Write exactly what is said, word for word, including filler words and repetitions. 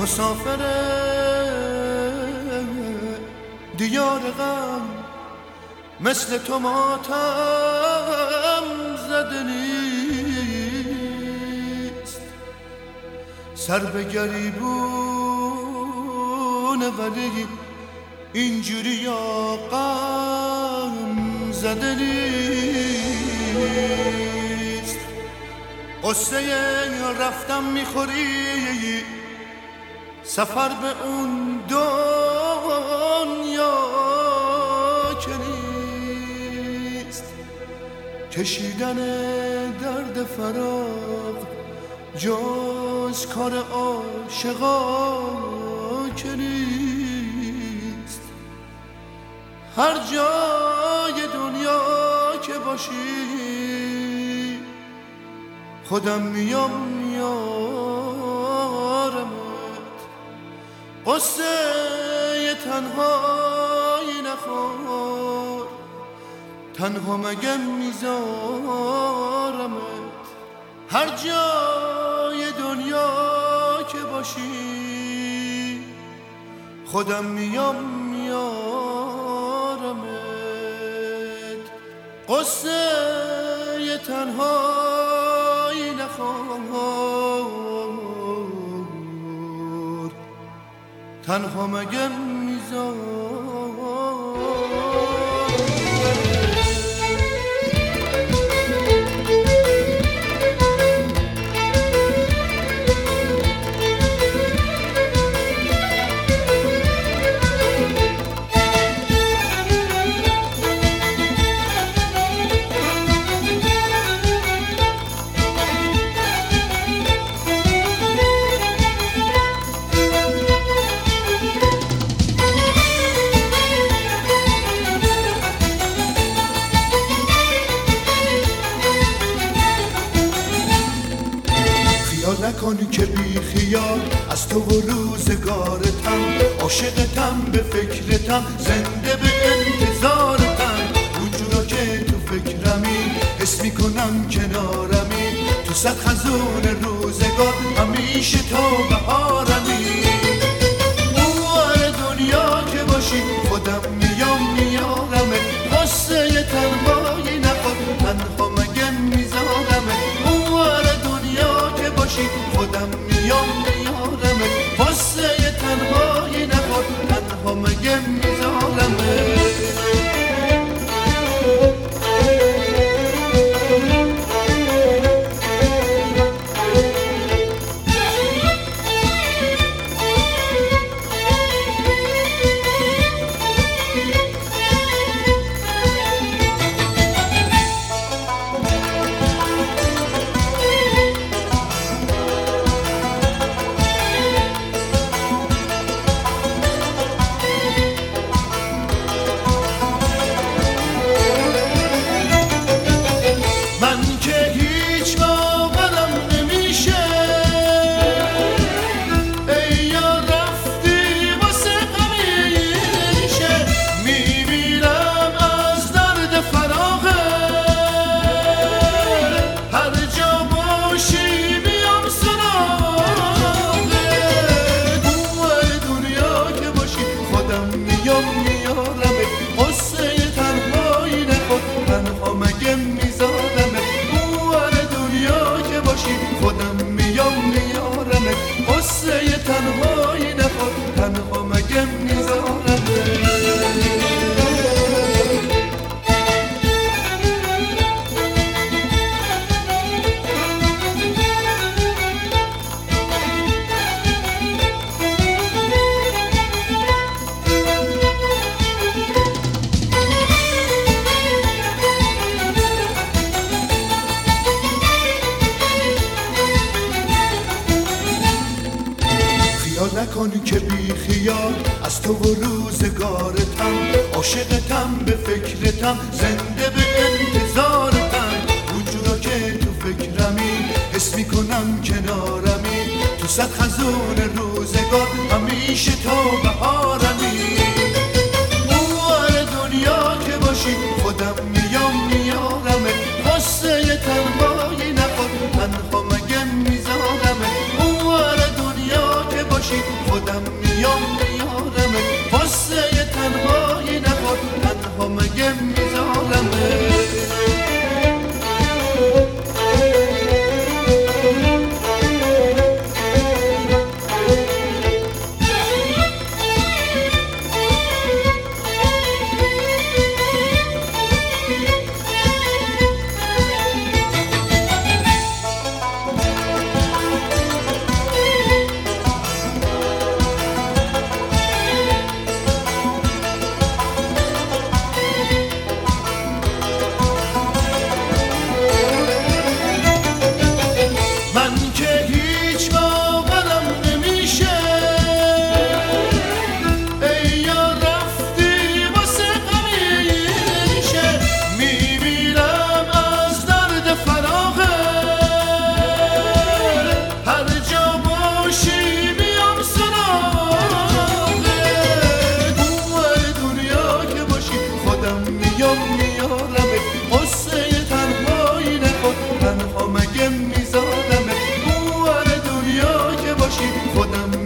مسافر دیار غم، مثل تو ماتم زده نیست. سر به گریبونه ولی اینجوری یا غم زده نیست. قصه رفتم میخوری، سفر به اون دنیا که نیست. کشیدن درد فراق جز کار عاشقا که نیست. هر جای دنیا که باشی خودم میام میارمت. قصه تنهایی نخور، تنها مگه میذارمت. هر جای دنیا که باشی خودم میام میارمت. قصه تنهایی نخور، تنها مگه میذارمت. نکنی که بی خیال از تو و روزگارتم، عاشقتم به فکرتم، زنده به انتظارتم. اونجورا که تو فکرمی حس میکنم کنارمی، تو صد خزون روزگار همیشه تو بهارمی. اون دنیا که باشی خودم میام میارمه. قصه تنهایی نخور، تنها مگه میذارمه. اون دنیا که باشی خودم میام میارمه. قصه تنهایی نخور، تنها مگه میذارمه. تنهایی نخور، تنها مگه میذارمه. نکنی که بی خیال از تو و روزگارتم، عاشقتم به فکرتم، زنده به انتظارتم. اونجورا که تو فکرمی حس میکنم کنارمی، تو صد خزون روزگار همیشه تو بهارمی. اون دنیا که باشی خودم میام میارمه. قصه تنهایی نخور، تنها مگه میذارمه. اون دنیا که باشی خودم